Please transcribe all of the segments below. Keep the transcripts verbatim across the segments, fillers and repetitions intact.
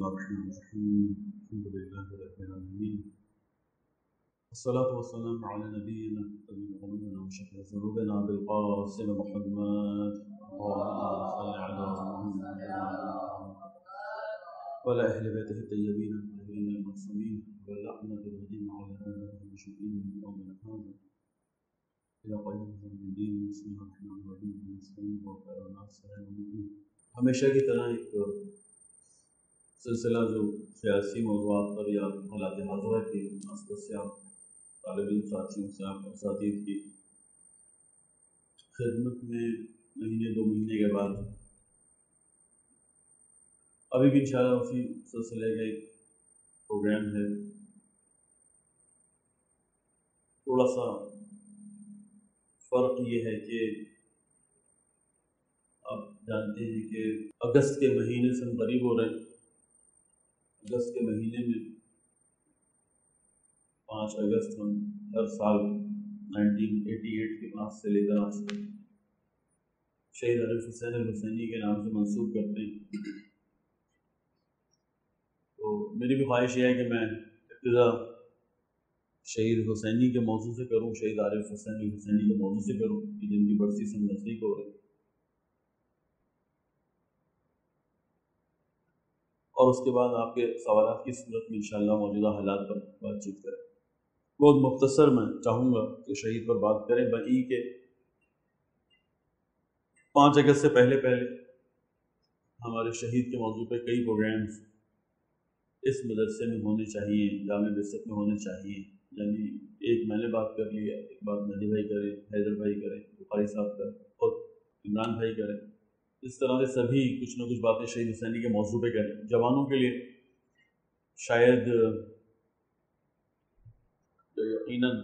الله الرحمن الرحيم الحمد لله رب العالمين والصلاة والسلام على نبينا ونبينا وشفيع ذنوبنا بالقاسم محمد اللهم صل على محمد وعلى أهل بيته الطيبين الطاهرين المعصومين واللعنة الدين على أمة المشركين من يومنا هذا إلى قيام يوم الدين. بسم الله الرحمن الرحيم. نستعين بالله. ہمیشہ کی طرح ایک سلسلہ جو سیاسی موضوعات پر یا حالات حاضرہ کی مناسبت سے آپ طالب علم ساتھیوں سے آپ اساتذہ کی خدمت میں مہینے دو مہینے کے بعد ابھی بھی انشاءاللہ اسی سلسلے کا ایک پروگرام ہے. تھوڑا سا فرق یہ ہے کہ آپ جانتے ہیں کہ اگست کے مہینے سے ہم قریب ہو رہے ہیں. اگست کے مہینے میں پانچ اگست ہم ہر سال نائنٹین ایٹی ایٹ کے بعد سے لے کر آج تک شہید عارف حسین الحسینی کے نام سے منسوب کرتے ہیں. تو میری بھی خواہش یہ ہے کہ میں ابتدا شہید حسینی کے موضوع سے کروں, شہید عارف حسین الحسینی کے موضوع سے کروں کہ جن کی برسی سے نزدیک ہو رہے ہیں, اور اس کے بعد آپ کے سوالات کی صورت میں انشاءاللہ موجودہ حالات پر بات چیت کریں. بہت مختصر میں چاہوں گا کہ شہید پر بات کریں. بئی کہ پانچ اگست سے پہلے پہلے ہمارے شہید کے موضوع پہ کئی پروگرامز اس مدرسے میں ہونے چاہیے, جامع بست میں ہونے چاہیے. یعنی ایک میں نے بات کر لی ہے, ایک بات مہدی بھائی کریں, حیدر بھائی کریں, بخاری صاحب کریں اور عمران بھائی کریں. اس طرح سے سبھی کچھ نہ کچھ باتیں شہید حسینی کے موضوع پہ کریں. جوانوں کے لیے شاید یقیناً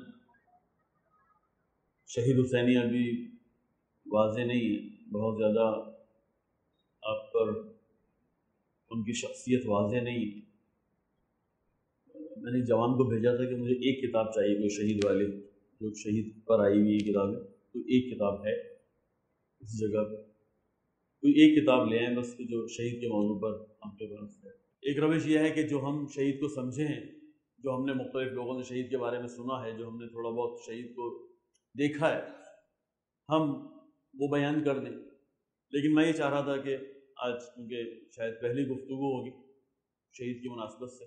شہید حسینی ابھی واضح نہیں ہے, بہت زیادہ آپ پر ان کی شخصیت واضح نہیں ہے. میں نے جوان کو بھیجا تھا کہ مجھے ایک کتاب چاہیے کوئی شہید والی, جو شہید پر آئی ہوئی کتابیں, تو ایک کتاب ہے اس جگہ پہ, کوئی ایک کتاب لے آئیں بس کہ جو شہید کے موضوع پر ہم کے پاس ہے. ایک روش یہ ہے کہ جو ہم شہید کو سمجھے ہیں, جو ہم نے مختلف لوگوں سے شہید کے بارے میں سنا ہے, جو ہم نے تھوڑا بہت شہید کو دیکھا ہے, ہم وہ بیان کر دیں. لیکن میں یہ چاہ رہا تھا کہ آج کیونکہ شاید پہلی گفتگو ہوگی شہید کی مناسبت سے,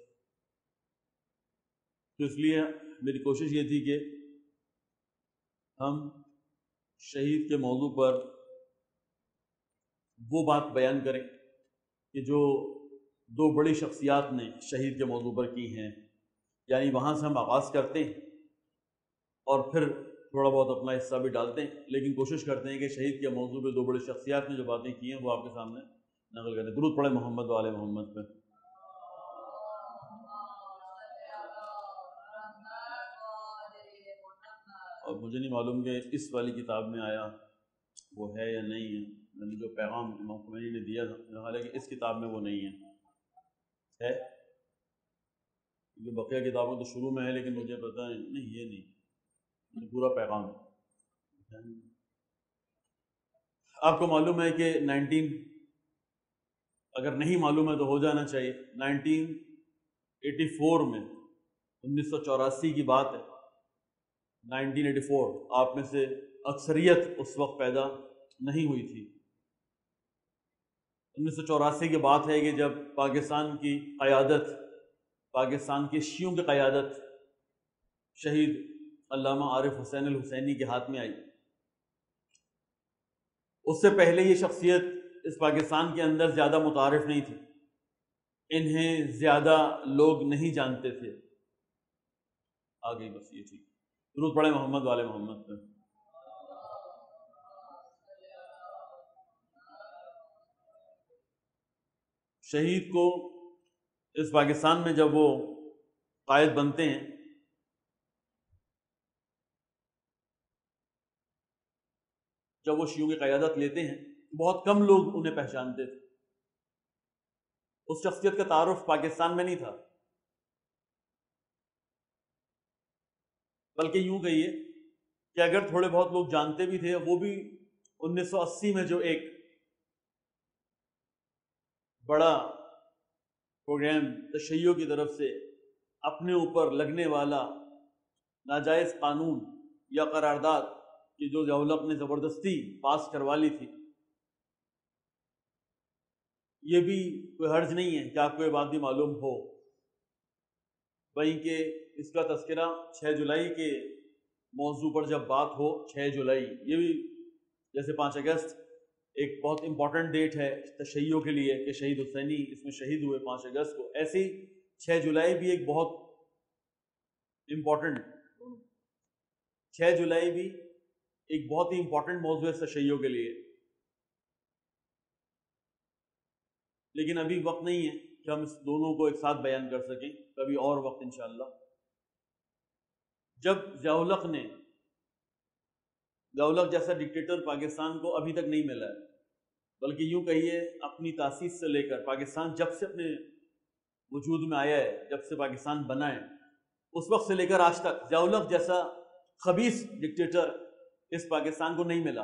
تو اس لیے میری کوشش یہ تھی کہ ہم شہید کے موضوع پر وہ بات بیان کریں کہ جو دو بڑی شخصیات نے شہید کے موضوع پر کی ہیں. یعنی وہاں سے ہم آغاز کرتے ہیں اور پھر تھوڑا بہت اپنا حصہ بھی ڈالتے ہیں, لیکن کوشش کرتے ہیں کہ شہید کے موضوع پہ دو بڑی شخصیات نے جو باتیں کی ہیں وہ آپ کے سامنے نقل کرتے ہیں. درود پڑھیں محمد والے محمد پہ. اور مجھے نہیں معلوم کہ اس والی کتاب میں آیا وہ ہے یا نہیں ہے, یعنی جو پیغام امام خمینی نے دیا تھا, حالانکہ اس کتاب میں وہ نہیں ہے, ہے کیونکہ بقیہ کتابوں تو شروع میں ہے, لیکن مجھے پتہ ہے نہیں یہ نہیں, پورا پیغام ہے. آپ کو معلوم ہے کہ نائنٹین اگر نہیں معلوم ہے تو ہو جانا چاہیے, نائنٹین ایٹی فور میں انیس سو چوراسی کی بات ہے, نائنٹین ایٹی فور, آپ میں سے اکثریت اس وقت پیدا نہیں ہوئی تھی. انیس سو چوراسی کی بات ہے کہ جب پاکستان کی قیادت, پاکستان کے شیعوں کی قیادت شہید علامہ عارف حسین الحسینی کے ہاتھ میں آئی. اس سے پہلے یہ شخصیت اس پاکستان کے اندر زیادہ متعارف نہیں تھی, انہیں زیادہ لوگ نہیں جانتے تھے. آگے بس یہ ٹھیک. درود پڑھیں محمد والے محمد پہ. شہید کو اس پاکستان میں جب وہ قائد بنتے ہیں جب وہ شیعوں کی قیادت لیتے ہیں بہت کم لوگ انہیں پہچانتے تھے. اس شخصیت کا تعارف پاکستان میں نہیں تھا, بلکہ یوں کہیے کہ اگر تھوڑے بہت لوگ جانتے بھی تھے وہ بھی انیس سو اسی میں جو ایک بڑا پروگرام تشیع کی طرف سے اپنے اوپر لگنے والا ناجائز قانون یا قرارداد کہ جو ضیاء الحق نے زبردستی پاس کروا لی تھی، یہ بھی کوئی حرج نہیں ہے کہ آپ کو یہ بات بھی معلوم ہو، وہیں کہ اس کا تذکرہ چھ جولائی کے موضوع پر جب بات ہو، چھ جولائی یہ بھی جیسے پانچ اگست ایک بہت امپورٹنٹ ڈیٹ ہے تشیع کے لیے کہ شہید حسینی اس میں شہید ہوئے پانچ اگست کو، ایسے ہی چھ جولائی بھی ایک بہت امپورٹنٹ چھ جولائی بھی ایک بہت ہی امپورٹنٹ موضوع ہے تشیع کے لیے، لیکن ابھی وقت نہیں ہے کہ ہم اس دونوں کو ایک ساتھ بیان کر سکیں، کبھی اور وقت انشاءاللہ۔ جب ضیاء الحق نے ضیاء الحق جیسا ڈکٹیٹر پاکستان کو ابھی تک نہیں ملا ہے، بلکہ یوں کہیے اپنی تاسیس سے لے کر پاکستان جب سے اپنے وجود میں آیا ہے، جب سے پاکستان بنا ہے، اس وقت سے لے کر آج تک ضیاء الحق جیسا خبیث ڈکٹیٹر اس پاکستان کو نہیں ملا۔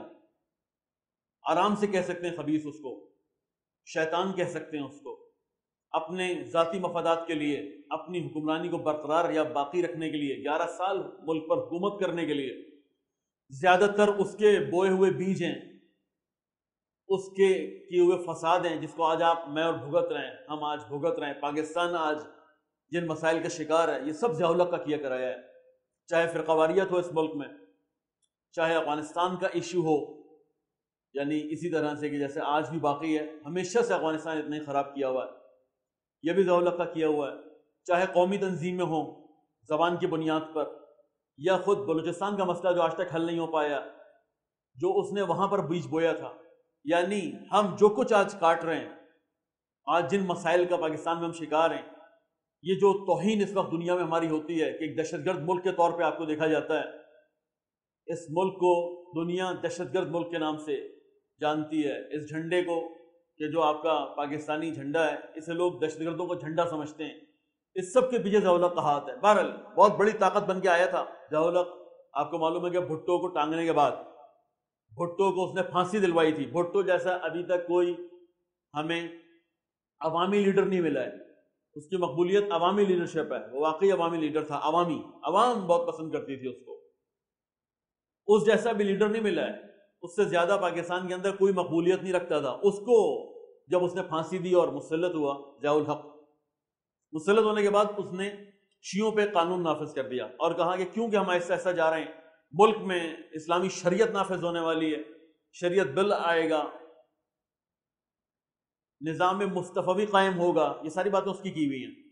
آرام سے کہہ سکتے ہیں خبیث اس کو، شیطان کہہ سکتے ہیں اس کو، اپنے ذاتی مفادات کے لیے، اپنی حکمرانی کو برقرار یا باقی رکھنے کے لیے، گیارہ سال ملک پر حکومت کرنے کے لیے زیادہ تر اس کے بوئے ہوئے بیج ہیں، اس کے کیے ہوئے فساد ہیں جس کو آج آپ میں اور بھگت رہے ہیں، ہم آج بھگت رہے ہیں، پاکستان آج جن مسائل کا شکار ہے، یہ سب ضیاء الحق کا کیا کرایا ہے، چاہے فرقہ واریت ہو اس ملک میں، چاہے افغانستان کا ایشو ہو، یعنی اسی طرح سے کہ جیسے آج بھی باقی ہے، ہمیشہ سے افغانستان اتنا ہی خراب کیا ہوا ہے، یہ بھی ضیاء الحق کا کیا ہوا ہے، چاہے قومی تنظیمیں ہوں زبان کی بنیاد پر، یا خود بلوچستان کا مسئلہ جو آج تک حل نہیں ہو پایا، جو اس نے وہاں پر بیج بویا تھا، یعنی ہم جو کچھ آج کاٹ رہے ہیں، آج جن مسائل کا پاکستان میں ہم شکار ہیں، یہ جو توہین اس وقت دنیا میں ہماری ہوتی ہے کہ ایک دہشت گرد ملک کے طور پہ آپ کو دیکھا جاتا ہے، اس ملک کو دنیا دہشت گرد ملک کے نام سے جانتی ہے، اس جھنڈے کو کہ جو آپ کا پاکستانی جھنڈا ہے اسے لوگ دہشت گردوں کو جھنڈا سمجھتے ہیں، اس سب کے پیچھے ضیاء الحق کا ہاتھ ہے۔ بہرحال بہت بڑی طاقت بن کے آیا تھا ضیاء الحق، آپ کو معلوم ہے کہ بھٹو کو ٹانگنے کے بعد بھٹو کو اس نے پھانسی دلوائی تھی، بھٹو جیسا ابھی تک کوئی ہمیں عوامی لیڈر نہیں ملا ہے، اس کی مقبولیت عوامی لیڈرشپ ہے، وہ واقعی عوامی لیڈر تھا، عوامی عوام بہت پسند کرتی تھی اس کو، اس جیسا بھی لیڈر نہیں ملا ہے، اس سے زیادہ پاکستان کے اندر کوئی مقبولیت نہیں رکھتا تھا، اس کو جب اس نے پھانسی دی اور مسلط ہوا ضیاء الحق، مسلط ہونے کے بعد اس نے شیعوں پہ قانون نافذ کر دیا اور کہا کہ کیونکہ ہم ایسا ایسا جا رہے ہیں، ملک میں اسلامی شریعت نافذ ہونے والی ہے، شریعت بل آئے گا، نظام مصطفی قائم ہوگا، یہ ساری باتیں اس کی کی ہوئی ہیں،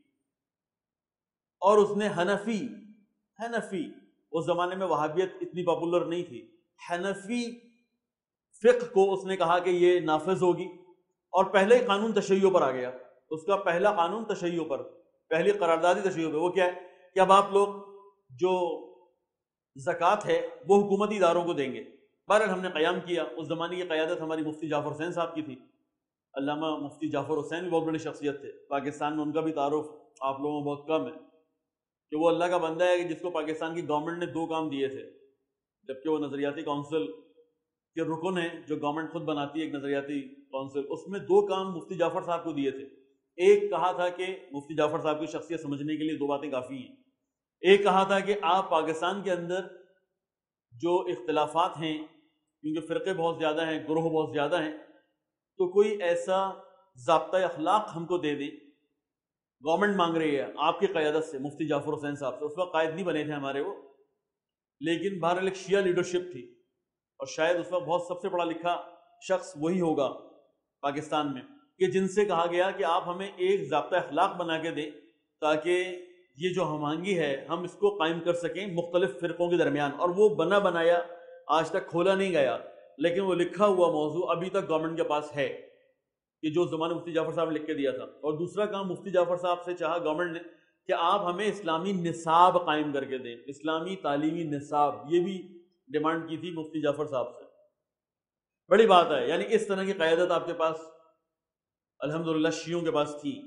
اور اس نے حنفی حنفی اس زمانے میں وہابیت اتنی پاپولر نہیں تھی، حنفی فقہ کو اس نے کہا کہ یہ نافذ ہوگی، اور پہلے ہی قانون تشیع پر آ گیا، اس کا پہلا قانون تشیع پر، پہلی قراردادی تشیع پر، وہ کیا ہے کہ اب آپ لوگ جو زکوٰۃ ہے وہ حکومتی اداروں کو دیں گے۔ بہرحال ہم نے قیام کیا، اس زمانے کی قیادت ہماری مفتی جعفر حسین صاحب کی تھی، علامہ مفتی جعفر حسین بھی بہت بڑی شخصیت تھے، پاکستان میں ان کا بھی تعارف آپ لوگوں میں بہت کم ہے، کہ وہ اللہ کا بندہ ہے کہ جس کو پاکستان کی گورنمنٹ نے دو کام دیے تھے، جبکہ وہ نظریاتی کونسل کے رکن ہیں جو گورنمنٹ خود بناتی ہے، ایک نظریاتی کونسل، اس میں دو کام مفتی جعفر صاحب کو دیے تھے۔ ایک کہا تھا کہ مفتی جعفر صاحب کی شخصیت سمجھنے کے لیے دو باتیں کافی ہیں، ایک کہا تھا کہ آپ پاکستان کے اندر جو اختلافات ہیں، کیونکہ فرقے بہت زیادہ ہیں، گروہ بہت زیادہ ہیں، تو کوئی ایسا ضابطۂ اخلاق ہم کو دے دیں، گورنمنٹ مانگ رہی ہے آپ کی قیادت سے، مفتی جعفر حسین صاحب سے، اس وقت قائد نہیں بنے تھے ہمارے وہ، لیکن بہرحال ایک شیعہ لیڈرشپ تھی، اور شاید اس وقت بہت سب سے پڑھا لکھا شخص وہی ہوگا پاکستان میں، کہ جن سے کہا گیا کہ آپ ہمیں ایک ضابطۂ اخلاق بنا کے دیں تاکہ یہ جو ہم آہنگی ہے ہم اس کو قائم کر سکیں مختلف فرقوں کے درمیان، اور وہ بنا بنایا آج تک کھولا نہیں گیا، لیکن وہ لکھا ہوا موضوع ابھی تک گورنمنٹ کے پاس ہے کہ جو زمانے مفتی جعفر صاحب نے لکھ کے دیا تھا۔ اور دوسرا کام مفتی جعفر صاحب سے چاہا گورنمنٹ نے کہ آپ ہمیں اسلامی نصاب قائم کر کے دیں، اسلامی تعلیمی نصاب، یہ بھی ڈیمانڈ کی تھی مفتی جعفر صاحب سے۔ بڑی بات ہے، یعنی اس طرح کی قیادت آپ کے پاس الحمدللہ شیعوں کے پاس تھی۔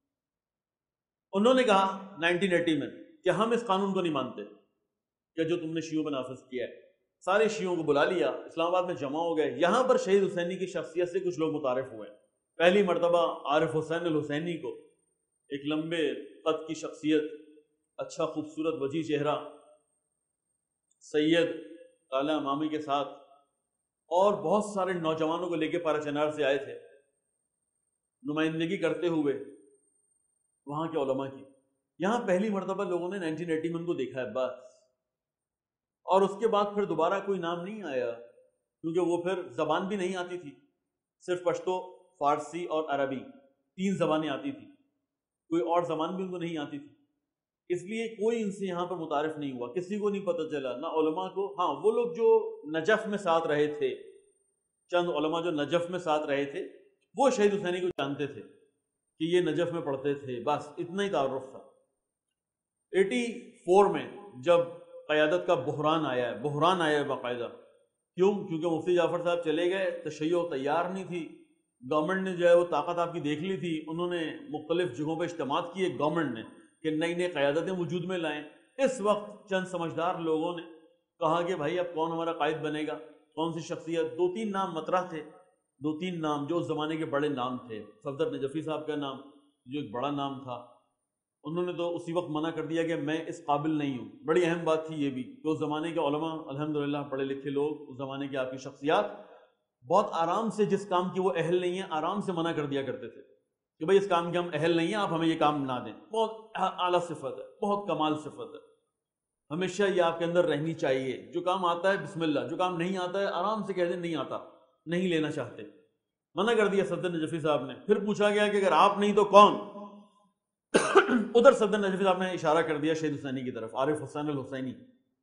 انہوں نے کہا نائنٹین ایٹی میں کہ ہم اس قانون کو نہیں مانتے کہ جو تم نے شیعوں پر نافذ کیا ہے، سارے شیعوں کو بلا لیا، اسلام آباد میں جمع ہو گئے، یہاں پر شہید حسینی کی شخصیت سے کچھ لوگ متعارف ہوئے، پہلی مرتبہ عارف حسین الحسینی کو ایک لمبے قد کی شخصیت، اچھا خوبصورت وجیح چہرہ، سید کالا امامی کے ساتھ اور بہت سارے نوجوانوں کو لے کے پارا چنار سے آئے تھے، نمائندگی کرتے ہوئے وہاں کے علماء کی۔ یہاں پہلی مرتبہ لوگوں نے نائنٹین ایٹی ون کو دیکھا ہے بس، اور اس کے بعد پھر دوبارہ کوئی نام نہیں آیا، کیونکہ وہ پھر زبان بھی نہیں آتی تھی، صرف پشتو، فارسی اور عربی تین زبانیں آتی تھی، کوئی اور زبان بھی ان کو نہیں آتی تھی، اس لیے کوئی ان سے یہاں پر متعارف نہیں ہوا، کسی کو نہیں پتہ چلا، نہ علماء کو۔ ہاں وہ لوگ جو نجف میں ساتھ رہے تھے، چند علماء جو نجف میں ساتھ رہے تھے، وہ شہید حسینی کو جانتے تھے کہ یہ نجف میں پڑھتے تھے، بس اتنا ہی تعارف تھا۔ ایٹی فور میں جب قیادت کا بحران آیا ہے، بحران آیا ہے باقاعدہ، کیوں؟ کیونکہ مفتی جعفر صاحب چلے گئے، تشیع تیار نہیں تھی، گورنمنٹ نے جو ہے وہ طاقت آپ کی دیکھ لی تھی، انہوں نے مختلف جگہوں پہ اجتماعات کیے گورنمنٹ نے کہ نئی نئی قیادتیں وجود میں لائیں۔ اس وقت چند سمجھدار لوگوں نے کہا کہ بھائی اب کون ہمارا قائد بنے گا، کون سی شخصیت؟ دو تین نام مطرح تھے، دو تین نام جو اس زمانے کے بڑے نام تھے۔ صفدر نجفی صاحب کا نام جو ایک بڑا نام تھا، انہوں نے تو اسی وقت منع کر دیا کہ میں اس قابل نہیں ہوں۔ بڑی اہم بات تھی یہ بھی کہ اس زمانے کے علماء الحمدللہ پڑھے لکھے لوگ، اس زمانے کی آپ کی شخصیات بہت آرام سے جس کام کی وہ اہل نہیں ہیں آرام سے منع کر دیا کرتے تھے کہ بھئی اس کام کے ہم اہل نہیں ہیں، آپ ہمیں یہ کام نہ دیں۔ بہت اعلیٰ صفت ہے، بہت کمال صفت ہے، ہمیشہ یہ آپ کے اندر رہنی چاہیے۔ جو کام آتا ہے بسم اللہ، جو کام نہیں آتا ہے آرام سے کہہ دیں نہیں آتا، نہیں لینا چاہتے۔ منع کر دیا صفدر نجفی صاحب نے۔ پھر پوچھا گیا کہ اگر آپ نہیں تو کون؟ ادھر صفدر نجفی صاحب نے اشارہ کر دیا شہید حسینی کی طرف، عارف حسین الحسینی،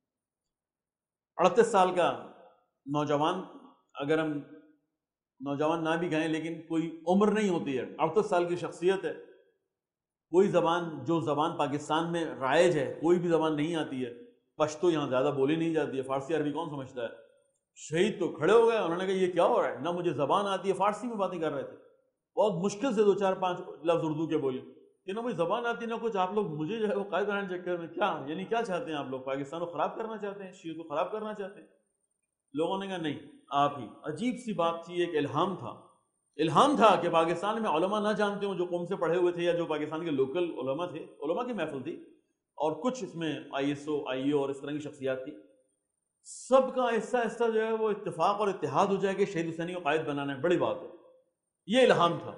اڑتیس سال کا نوجوان، اگر ہم نوجوان نہ بھی کہیں لیکن کوئی عمر نہیں ہوتی ہے، اڑتیس سال کی شخصیت ہے، کوئی زبان جو زبان پاکستان میں رائج ہے کوئی بھی زبان نہیں آتی ہے، پشتو یہاں زیادہ بولی نہیں جاتی ہے، فارسی عربی کون سمجھتا ہے؟ شہید تو کھڑے ہو گئے، انہوں نے کہا یہ کیا ہو رہا ہے، نہ مجھے زبان آتی ہے، فارسی میں باتیں کر رہے تھے، بہت مشکل سے دو چار پانچ لفظ اردو کے بولی کہ نہ مجھے زبان آتی نہ کچھ، آپ لوگ مجھے جو ہے وہ قائد بنانے چکر میں کیا یعنی کیا چاہتے ہیں آپ لوگ؟ پاکستان کو خراب کرنا چاہتے ہیں، شیعہ کو خراب کرنا چاہتے ہیں؟ لوگوں نے کہا نہیں آپ ہی۔ عجیب سی بات تھی، ایک الہام تھا، الہام تھا کہ پاکستان میں علماء نہ جانتے ہوں جو قوم سے پڑھے ہوئے تھے یا جو پاکستان کے لوکل علماء تھے، علماء کی محفل تھی اور کچھ اس میں آئی ایس او آئی او اور اس طرح کی شخصیات تھی، سب کا آہستہ آہستہ جو ہے وہ اتفاق اور اتحاد ہو جائے کہ شہید حسینی کو قائد بنانا ہے، بڑی بات ہے، یہ الہام تھا۔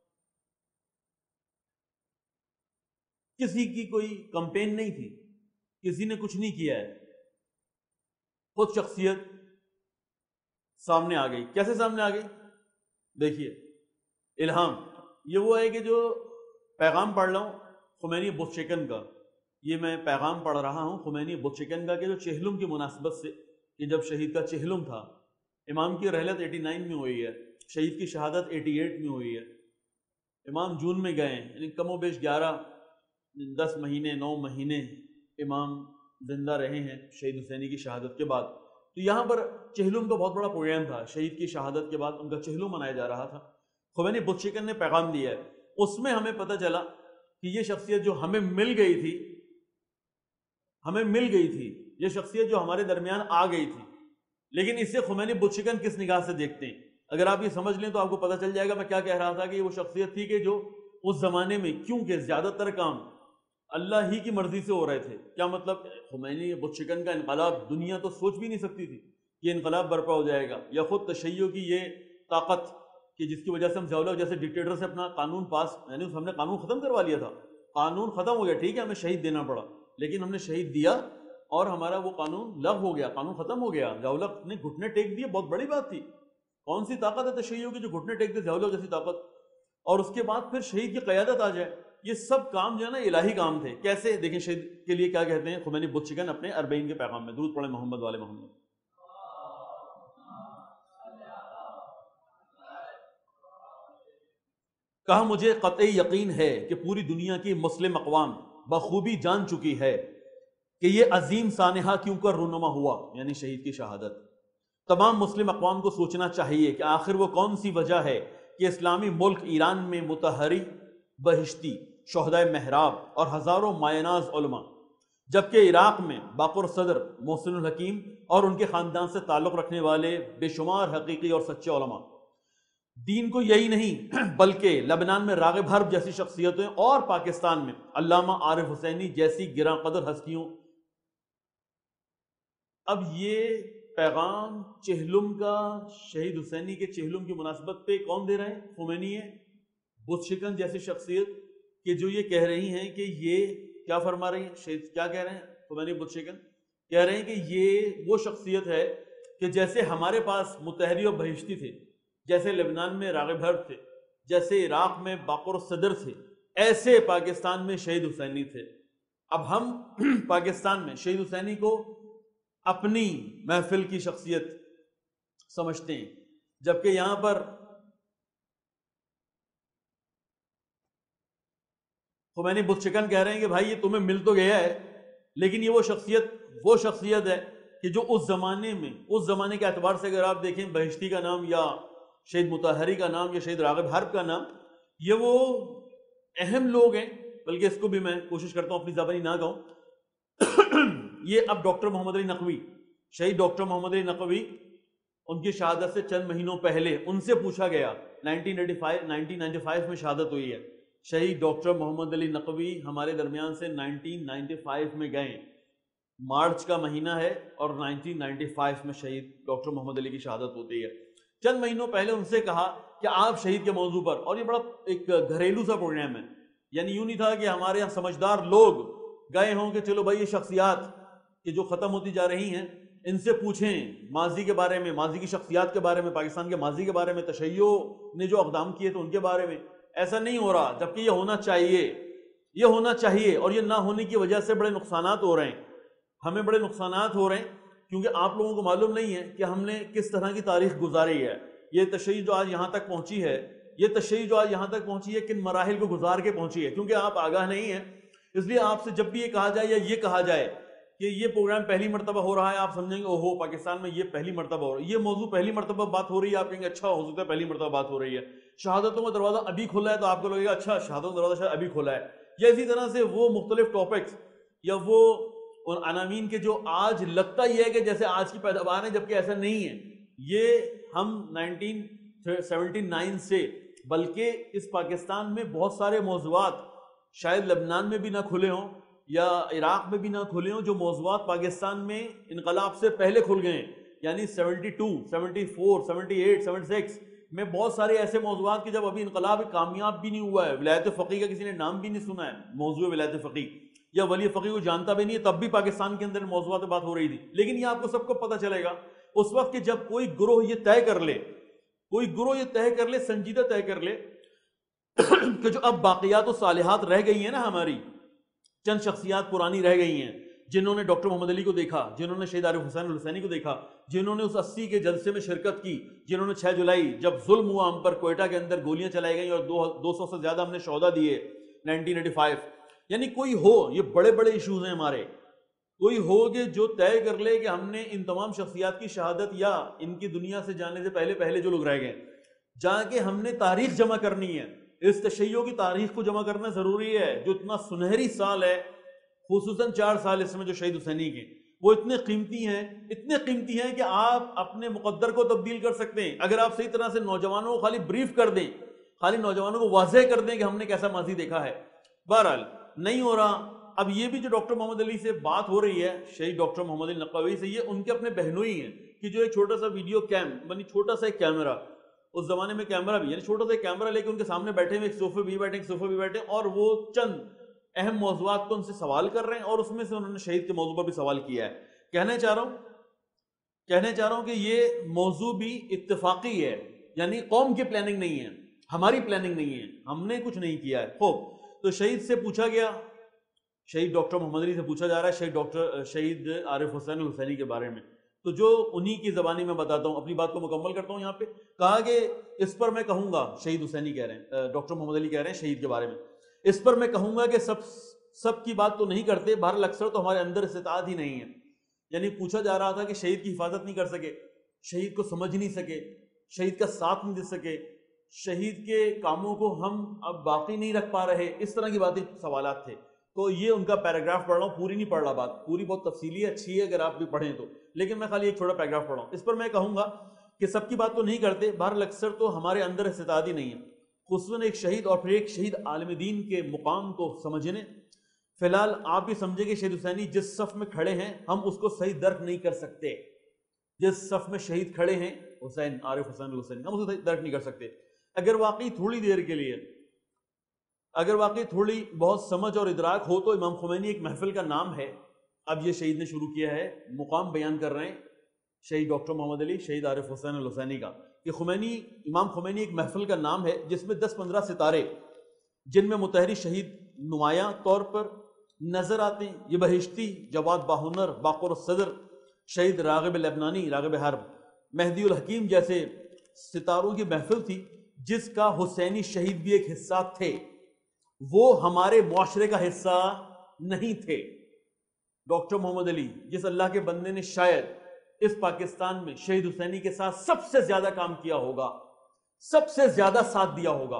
کسی کی کوئی کمپین نہیں تھی، کسی نے کچھ نہیں کیا ہے، خود شخصیت سامنے آ گئی۔ کیسے سامنے آ گئی؟ دیکھیے الہام یہ وہ ہے کہ جو پیغام پڑھ رہا ہوں خمینی بت شکن کا، یہ میں پیغام پڑھ رہا ہوں خمینی بت شکن کا کہ جو چہلم کی مناسبت سے، کہ جب شہید کا چہلم تھا، امام کی رحلت ایٹی نائن میں ہوئی ہے، شہید کی شہادت ایٹی ایٹ میں ہوئی ہے، امام جون میں گئے ہیں، یعنی کم و بیش گیارہ دس مہینے نو مہینے امام زندہ رہے ہیں شہید حسینی کی شہادت کے بعد۔ تو یہاں پر چہلم کا بہت بڑا پروگرام تھا، شہید کی شہادت کے بعد ان کا چہلم منایا جا رہا تھا، خمینی بت شکن نے پیغام دیا ہے، اس میں ہمیں پتہ چلا کہ یہ شخصیت جو ہمیں مل گئی تھی، ہمیں مل گئی تھی یہ شخصیت جو ہمارے درمیان آ گئی تھی، لیکن اسے خمینی بت شکن کس نگاہ سے دیکھتے ہیں؟ اگر آپ یہ سمجھ لیں تو آپ کو پتہ چل جائے گا میں کیا کہہ رہا تھا، کہ یہ وہ شخصیت تھی کہ جو اس زمانے میں، کیونکہ زیادہ تر کام اللہ ہی کی مرضی سے ہو رہے تھے۔ کیا مطلب؟ خمینی بت شکن کا انقلاب دنیا تو سوچ بھی نہیں سکتی تھی کہ انقلاب برپا ہو جائے گا، یا خود تشیع کی یہ طاقت کہ جس کی وجہ سے ہم ضیاء الحق جیسے ڈکٹیٹر سے اپنا قانون پاس، یعنی ہم نے قانون ختم کروا لیا تھا، قانون ختم ہو گیا، ٹھیک ہے ہمیں شہید دینا پڑا لیکن ہم نے شہید دیا اور ہمارا وہ قانون لغو ہو گیا، قانون ختم ہو گیا، ضیاء الحق نے گھٹنے ٹیک دیے، بہت بڑی بات تھی۔ کون سی طاقت ہے تشیع کی جو گھٹنے ٹیک دے؟ ضیاء الحق جیسی طاقت، اور اس کے بعد پھر شہید کی قیادت آ جائے، یہ سب کام جو ہے نا الہی کام تھے۔ کیسے؟ دیکھیں شہید کے لیے کیا کہتے ہیں خمینی بت شکن اپنے اربعین کے پیغام میں، درود پڑھیں محمد والے محمد۔ کہا مجھے قطعی یقین ہے کہ پوری دنیا کی مسلم اقوام بخوبی جان چکی ہے کہ یہ عظیم سانحہ کیوں کر رونما ہوا، یعنی شہید کی شہادت۔ تمام مسلم اقوام کو سوچنا چاہیے کہ آخر وہ کون سی وجہ ہے کہ اسلامی ملک ایران میں مطہری بہشتی، شہدائے محراب اور ہزاروں مایناز علماء، جبکہ عراق میں باقر صدر محسن الحکیم اور ان کے خاندان سے تعلق رکھنے والے بے شمار حقیقی اور سچے علماء دین کو یہی نہیں بلکہ لبنان میں راغب حرب جیسی شخصیتیں اور پاکستان میں علامہ عارف حسینی جیسی گراں قدر ہستیوں. اب یہ پیغام چہلم کا شہید حسینی کے چہلم کی مناسبت پہ کون دے رہے ہیں؟ خمینی ہے. بت شکن جیسی شخصیت کہ جو یہ کہہ رہی ہیں کہ یہ کیا فرما رہی ہیں، شہید کیا کہہ رہے ہیں خمینی بت شکن کہہ رہے ہیں کہ یہ وہ شخصیت ہے کہ جیسے ہمارے پاس متحری اور بہشتی تھے، جیسے لبنان میں راغب حرب تھے، جیسے عراق میں باقر صدر تھے، ایسے پاکستان میں شہید حسینی تھے. اب ہم پاکستان میں شہید حسینی کو اپنی محفل کی شخصیت سمجھتے ہیں، جبکہ یہاں پر خمینی بت شکن کہہ رہے ہیں کہ بھائی یہ تمہیں مل تو گیا ہے، لیکن یہ وہ شخصیت وہ شخصیت ہے کہ جو اس زمانے میں اس زمانے کے اعتبار سے اگر آپ دیکھیں بہشتی کا نام یا شہید مطہری کا نام یا شہید راغب حرب کا نام، یہ وہ اہم لوگ ہیں. بلکہ اس کو بھی میں کوشش کرتا ہوں اپنی زبانی نہ کہوں. یہ اب ڈاکٹر محمد علی نقوی، شہید ڈاکٹر محمد علی نقوی، ان کی شہادت سے چند مہینوں پہلے ان سے پوچھا گیا، nineteen eighty five nineteen ninety five میں شہادت ہوئی ہے. شہید ڈاکٹر محمد علی نقوی ہمارے درمیان سے نائنٹین نائنٹی فائیو میں گئے، مارچ کا مہینہ ہے اور نائنٹین نائنٹی فائیو میں شہید ڈاکٹر محمد علی کی شہادت ہوتی ہے. چند مہینوں پہلے ان سے کہا کہ آپ شہید کے موضوع پر، اور یہ بڑا ایک گھریلو سا پروگرام ہے، یعنی یوں نہیں تھا کہ ہمارے یہاں سمجھدار لوگ گئے ہوں کہ چلو بھائی یہ شخصیات کہ جو ختم ہوتی جا رہی ہیں ان سے پوچھیں ماضی کے بارے میں، ماضی کی شخصیات کے بارے میں، پاکستان کے ماضی کے بارے میں، تشیع نے جو اقدام کیے تھے ان کے بارے میں. ایسا نہیں ہو رہا، جبکہ یہ ہونا چاہیے یہ ہونا چاہیے اور یہ نہ ہونے کی وجہ سے بڑے نقصانات ہو رہے ہیں. ہمیں بڑے نقصانات ہو رہے ہیں کیونکہ آپ لوگوں کو معلوم نہیں ہے کہ ہم نے کس طرح کی تاریخ گزاری ہے. یہ تشیع جو آج یہاں تک پہنچی ہے یہ تشیع جو آج یہاں تک پہنچی ہے کن مراحل کو گزار کے پہنچی ہے، کیونکہ آپ آگاہ نہیں ہیں. اس لیے آپ سے جب بھی یہ کہا جائے یا یہ کہا جائے کہ یہ پروگرام پہلی مرتبہ ہو رہا ہے، آپ سمجھیں گے اوہو پاکستان میں یہ پہلی مرتبہ ہو رہا ہے، یہ موضوع پہلی مرتبہ بات ہو رہی ہے، آپ کہیں گے اچھا ہو سکتا ہے پہلی مرتبہ بات ہو رہی ہے. شہادتوں کا دروازہ ابھی کھلا ہے تو آپ کو لگے گا اچھا شہادتوں کا دروازہ شاید ابھی کھلا ہے. یا اسی طرح سے وہ مختلف ٹاپکس یا وہ ان عناوین کے جو آج لگتا ہی ہے کہ جیسے آج کی پیداوار ہے، جبکہ ایسا نہیں ہے. یہ ہم نائنٹین سیونٹی نائن سے بلکہ اس پاکستان میں بہت سارے موضوعات شاید لبنان میں بھی نہ کھلے ہوں یا عراق میں بھی نہ کھلے ہوں، جو موضوعات پاکستان میں انقلاب سے پہلے کھل گئے ہیں. یعنی seventy two seventy four seventy eight seventy six میں بہت سارے ایسے موضوعات کہ جب ابھی انقلاب کامیاب بھی نہیں ہوا ہے، ولایت فقیہ کا کسی نے نام بھی نہیں سنا ہے، موضوع ولایت فقیہ یا ولی فقیہ کو جانتا بھی نہیں ہے، تب بھی پاکستان کے اندر موضوعات بات ہو رہی تھی. لیکن یہ آپ کو سب کو پتہ چلے گا اس وقت کہ جب کوئی گروہ یہ طے کر لے کوئی گروہ یہ طے کر لے سنجیدہ طے کر لے کہ جو اب باقیات و صالحات رہ گئی ہیں نا، ہماری چند شخصیات پرانی رہ گئی ہیں جنہوں نے ڈاکٹر محمد علی کو دیکھا، جنہوں نے شہید عارف حسین الحسینی کو دیکھا، جنہوں نے اس اسی کے جلسے میں شرکت کی، جنہوں نے چھ جولائی جب ظلم ہوا ہم پر کوئٹہ کے اندر گولیاں چلائی گئیں اور دو دو سو سے زیادہ ہم نے شہدا دیے نائنٹین ایٹی فائیو. یعنی کوئی ہو، یہ بڑے بڑے ایشوز ہیں ہمارے، کوئی ہو کہ جو طے کر لے کہ ہم نے ان تمام شخصیات کی شہادت یا ان کی دنیا سے جانے سے پہلے پہلے جو لوگ رہ گئے جا کے ہم نے تاریخ جمع کرنی ہے. اس تشیع کی تاریخ کو جمع کرنا ضروری ہے، جو اتنا سنہری سال ہے، خصوصاً چار سال اس میں جو شہید حسینی کے، وہ اتنے قیمتی ہیں اتنے قیمتی ہیں کہ آپ اپنے مقدر کو تبدیل کر سکتے ہیں اگر آپ صحیح طرح سے نوجوانوں کو خالی بریف کر دیں، خالی نوجوانوں کو واضح کر دیں کہ ہم نے کیسا ماضی دیکھا ہے. بہرحال نہیں ہو رہا. اب یہ بھی جو ڈاکٹر محمد علی سے بات ہو رہی ہے، شہید ڈاکٹر محمد علی نقوی سے، یہ ان کے اپنے بہنوئی ہیں کہ جو ایک چھوٹا سا ویڈیو کیم یعنی چھوٹا سا ایک کیمرہ، اس زمانے میں کیمرہ بھی یعنی چھوٹا سا ایک کیمرہ لے کے ان کے سامنے بیٹھے ہوئے، ایک صوفے بھی بیٹھے ایک صوفے بھی بیٹھے اور وہ چند اہم موضوعات کو ان سے سوال کر رہے ہیں اور اس میں سے انہوں نے شہید کے موضوع پر بھی سوال کیا ہے. کہنا چاہ رہا ہوں کہنا چاہ رہا ہوں کہ یہ موضوع بھی اتفاقی ہے، یعنی قوم کی پلاننگ نہیں ہے، ہماری پلاننگ نہیں ہے، ہم نے کچھ نہیں کیا ہے. خوب تو شہید سے پوچھا گیا، شہید ڈاکٹر محمد علی سے پوچھا جا رہا ہے شہید ڈاکٹر شہید عارف حسین الحسینی کے بارے میں. تو جو انہی کی زبانی میں بتاتا ہوں، اپنی بات کو مکمل کرتا ہوں. یہاں پہ کہا کہ اس پر میں کہوں گا، شہید حسینی کہہ رہے ہیں، ڈاکٹر محمد علی کہہ رہے ہیں شہید کے بارے میں، اس پر میں کہوں گا کہ سب سب کی بات تو نہیں کرتے، بہرحال اکثر تو ہمارے اندر استطاعت ہی نہیں ہے. یعنی پوچھا جا رہا تھا کہ شہید کی حفاظت نہیں کر سکے، شہید کو سمجھ نہیں سکے، شہید کا ساتھ نہیں دے سکے، شہید کے کاموں کو ہم اب باقی نہیں رکھ پا رہے، اس طرح کی باتیں سوالات تھے. تو یہ ان کا پیراگراف پڑھ رہا ہوں، پوری نہیں پڑھ رہا، بات پوری بہت تفصیلی ہے، اچھی ہے اگر آپ بھی پڑھیں تو، لیکن میں خالی ایک چھوٹا پیراگراف پڑھ رہا ہوں. اس پر میں کہوں گا کہ سب کی بات تو نہیں کرتے، بہرحال اکثر تو ہمارے اندر استعداد ہی نہیں ہے، خصوصاً ایک شہید اور پھر ایک شہید عالم دین کے مقام کو سمجھنے۔ فی الحال آپ بھی سمجھیں کہ شہید حسینی جس صف میں کھڑے ہیں ہم اس کو صحیح درک نہیں کر سکتے، جس صف میں شہید کھڑے ہیں حسین عارف حسین الحسینی، ہم اس کو درک نہیں کر سکتے۔ اگر واقعی تھوڑی دیر کے لیے اگر واقعی تھوڑی بہت سمجھ اور ادراک ہو تو امام خمینی ایک محفل کا نام ہے، اب یہ شہید نے شروع کیا ہے، مقام بیان کر رہے ہیں شہید ڈاکٹر محمد علی شہید عارف حسین الحسینی کا، کہ خمینی امام خمینی ایک محفل کا نام ہے جس میں دس پندرہ ستارے جن میں متحری شہید نمایاں طور پر نظر آتے ہیں، یہ بہشتی جواد باہنر باقر الصدر شہید راغب لبنانی راغب حرب مہدی الحکیم جیسے ستاروں کی محفل تھی جس کا حسینی شہید بھی ایک حصہ تھے، وہ ہمارے معاشرے کا حصہ نہیں تھے۔ ڈاکٹر محمد علی جس اللہ کے بندے نے شاید اس پاکستان میں شہید حسینی کے ساتھ سب سے زیادہ کام کیا ہوگا، سب سے زیادہ ساتھ دیا ہوگا،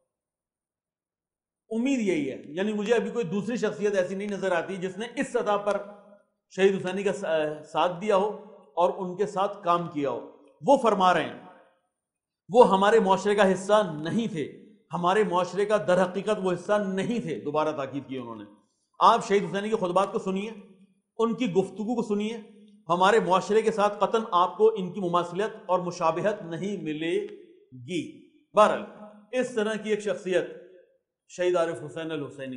امید یہی ہے، یعنی مجھے ابھی کوئی دوسری شخصیت ایسی نہیں نظر آتی جس نے اس سطح پر شہید حسینی کا ساتھ دیا ہو اور ان کے ساتھ کام کیا ہو۔ وہ فرما رہے ہیں وہ ہمارے معاشرے کا حصہ نہیں تھے، ہمارے معاشرے کا در حقیقت وہ حصہ نہیں تھے، دوبارہ تاکید کی انہوں نے۔ آپ شہید حسینی کے خطبات کو سنیے، ان کی گفتگو کو سنیے، ہمارے معاشرے کے ساتھ قطعاً آپ کو ان کی مماثلت اور مشابہت نہیں ملے گی۔ بہرحال اس طرح کی ایک شخصیت شہید عارف حسین الحسینی،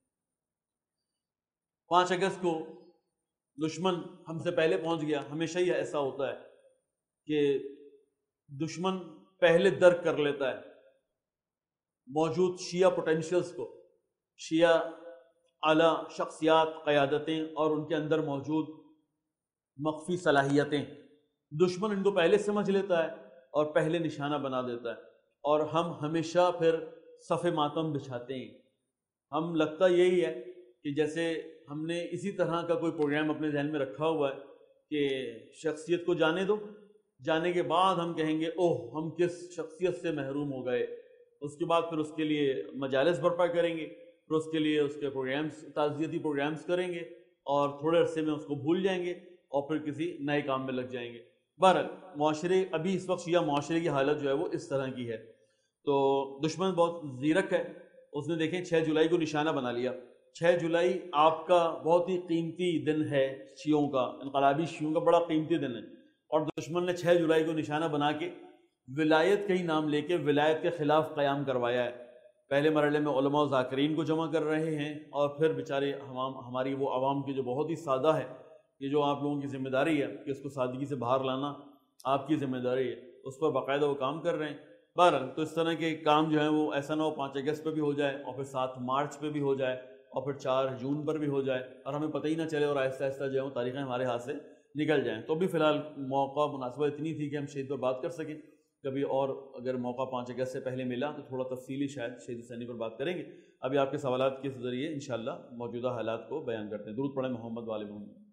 پانچ اگست کو دشمن ہم سے پہلے پہنچ گیا، ہمیشہ ہی ایسا ہوتا ہے کہ دشمن پہلے درک کر لیتا ہے موجود شیعہ پوٹینشلز کو، شیعہ اعلیٰ شخصیات قیادتیں اور ان کے اندر موجود مخفی صلاحیتیں، دشمن ان کو پہلے سمجھ لیتا ہے اور پہلے نشانہ بنا دیتا ہے، اور ہم ہمیشہ پھر صف ماتم بچھاتے ہیں۔ ہم لگتا یہی ہے کہ جیسے ہم نے اسی طرح کا کوئی پروگرام اپنے ذہن میں رکھا ہوا ہے کہ شخصیت کو جانے دو، جانے کے بعد ہم کہیں گے اوہ ہم کس شخصیت سے محروم ہو گئے، اس کے بعد پھر اس کے لیے مجالس برپا کریں گے، پھر اس کے لیے اس کے پروگرامز تعزیتی پروگرامز کریں گے اور تھوڑے عرصے میں اس کو بھول جائیں گے اور پھر کسی نئے کام میں لگ جائیں گے۔ بہرحال معاشرے ابھی اس وقت شیعہ معاشرے کی حالت جو ہے وہ اس طرح کی ہے، تو دشمن بہت زیرک ہے، اس نے دیکھیں چھ جولائی کو نشانہ بنا لیا۔ چھ جولائی آپ کا بہت ہی قیمتی دن ہے، شیعوں کا، انقلابی شیعوں کا بڑا قیمتی دن ہے، اور دشمن نے چھ جولائی کو نشانہ بنا کے ولایت کا ہی نام لے کے ولایت کے خلاف قیام کروایا ہے۔ پہلے مرحلے میں علماء و ذاکرین کو جمع کر رہے ہیں، اور پھر بیچارے ہماری وہ عوام کی جو بہت ہی سادہ ہے، یہ جو آپ لوگوں کی ذمہ داری ہے کہ اس کو سادگی سے باہر لانا آپ کی ذمہ داری ہے، اس پر باقاعدہ وہ کام کر رہے ہیں۔ بہرحال تو اس طرح کے کام جو ہیں وہ ایسا نہ ہو پانچ اگست پہ بھی ہو جائے اور پھر سات مارچ پہ بھی ہو جائے اور پھر چار جون پر بھی ہو جائے اور ہمیں پتہ ہی نہ چلے اور آہستہ آہستہ جو ہے وہ تاریخیں ہمارے ہاتھ سے نکل جائیں۔ تو بھی فی الحال موقع مناسبت اتنی تھی کہ ہم شہید پر بات کر سکیں، کبھی اور اگر موقع پانچ اگست سے پہلے ملا تو تھوڑا تفصیلی شاید شہید حسینی پر بات کریں گے۔ ابھی آپ کے سوالات کے ذریعے انشاءاللہ موجودہ حالات کو بیان کرتے ہیں۔ درود پڑھیں محمد والے محمد۔